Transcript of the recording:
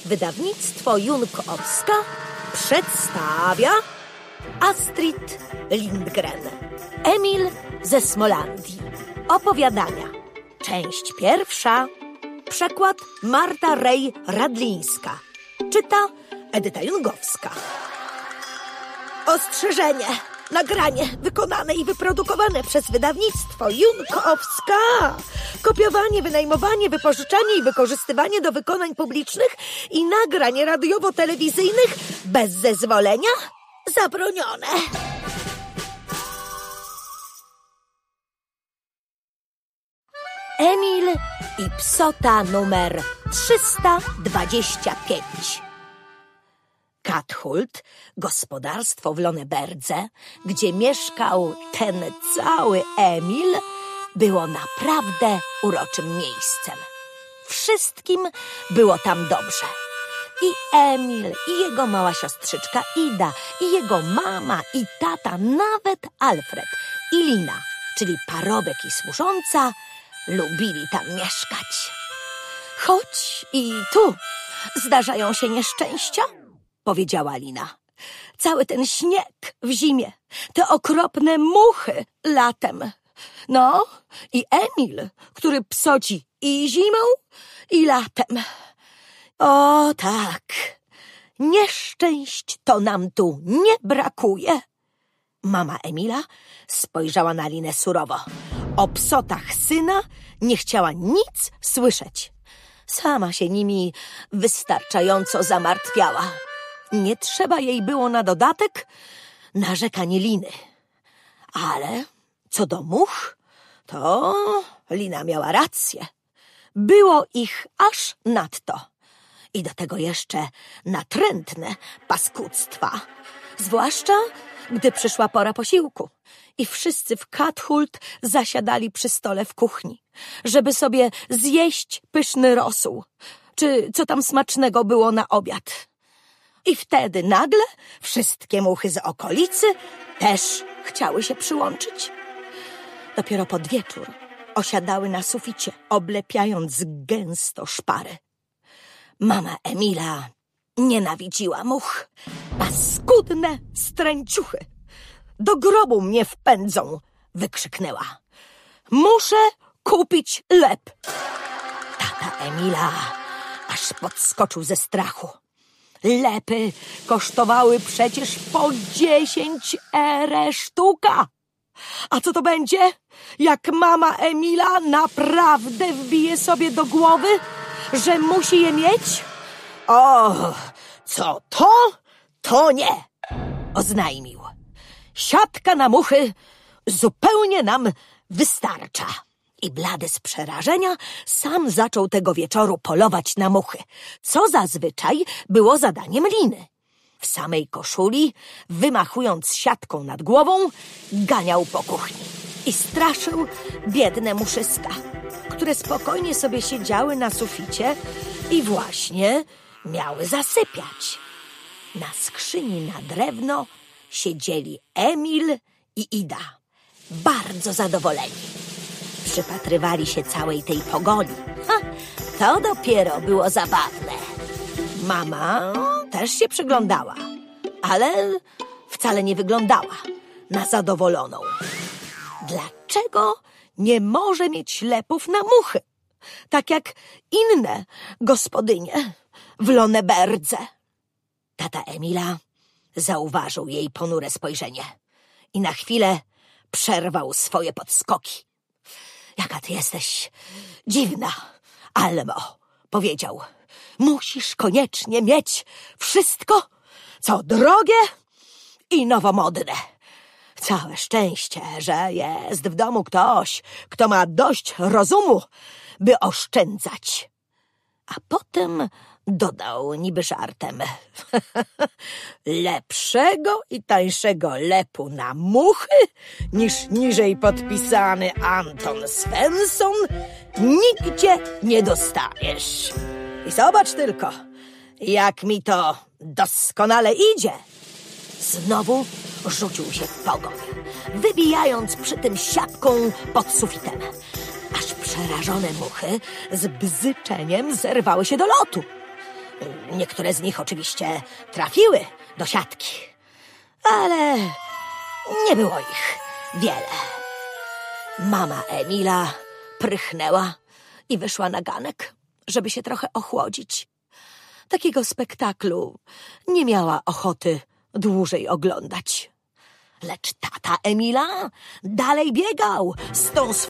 Wydawnictwo Junkowska przedstawia Astrid Lindgren. Emil ze Smolandii. Opowiadania. Część pierwsza. Przekład Marta Rej-Radlińska. Czyta Edyta Jungowska. Ostrzeżenie. Nagranie wykonane i wyprodukowane przez wydawnictwo Junkowska. Kopiowanie, wynajmowanie, wypożyczanie i wykorzystywanie do wykonań publicznych i nagrań radiowo-telewizyjnych bez zezwolenia zabronione. Emil i psota numer 325. Kathult, gospodarstwo w Loneberdze, gdzie mieszkał ten cały Emil, było naprawdę uroczym miejscem. Wszystkim było tam dobrze. I Emil, i jego mała siostrzyczka Ida, i jego mama, i tata, nawet Alfred i Lina, czyli parobek i służąca, lubili tam mieszkać. Choć i tu zdarzają się nieszczęścia, powiedziała Lina. Cały ten śnieg w zimie, te okropne muchy latem. No i Emil, który psoci i zimą, i latem. O tak, nieszczęść to nam tu nie brakuje. Mama Emila spojrzała na Linę surowo. O psotach syna nie chciała nic słyszeć. Sama się nimi wystarczająco zamartwiała. Nie trzeba jej było na dodatek narzekanie Liny. Ale co do much, to Lina miała rację. Było ich aż nadto. I do tego jeszcze natrętne paskudztwa. Zwłaszcza, gdy przyszła pora posiłku i wszyscy w Kathult zasiadali przy stole w kuchni, żeby sobie zjeść pyszny rosół, czy co tam smacznego było na obiad. I wtedy nagle wszystkie muchy z okolicy też chciały się przyłączyć. Dopiero pod wieczór osiadały na suficie, oblepiając gęsto szpary. Mama Emila nienawidziła much. Paskudne stręciuchy. Do grobu mnie wpędzą, wykrzyknęła. Muszę kupić lep. Tata Emila aż podskoczył ze strachu. Lepy kosztowały przecież po 10 ere sztuka. A co to będzie, jak mama Emila naprawdę wbije sobie do głowy, że musi je mieć? O, co to? To nie, oznajmił. Siatka na muchy zupełnie nam wystarcza. I blady z przerażenia sam zaczął tego wieczoru polować na muchy, co zazwyczaj było zadaniem Liny. W samej koszuli, wymachując siatką nad głową, ganiał po kuchni i straszył biedne muszyska, które spokojnie sobie siedziały na suficie i właśnie miały zasypiać. Na skrzyni na drewno siedzieli Emil i Ida, bardzo zadowoleni. Przypatrywali się całej tej pogoni. To dopiero było zabawne. Mama też się przyglądała, ale wcale nie wyglądała na zadowoloną. Dlaczego nie może mieć lepów na muchy, tak jak inne gospodynie w Loneberdze? Tata Emila zauważył jej ponure spojrzenie i na chwilę przerwał swoje podskoki. Jaka ty jesteś dziwna, Almo, powiedział. Musisz koniecznie mieć wszystko, co drogie i nowomodne. Całe szczęście, że jest w domu ktoś, kto ma dość rozumu, by oszczędzać. A potem dodał niby żartem. Lepszego i tańszego lepu na muchy niż niżej podpisany Anton Svensson nigdzie nie dostaniesz. I zobacz tylko, jak mi to doskonale idzie. Znowu rzucił się w pogoń, wybijając przy tym siatką pod sufitem, aż przerażone muchy z bzyczeniem zerwały się do lotu. Niektóre z nich oczywiście trafiły do siatki, ale nie było ich wiele. Mama Emila prychnęła i wyszła na ganek, żeby się trochę ochłodzić. Takiego spektaklu nie miała ochoty dłużej oglądać. Lecz tata Emila dalej biegał z tą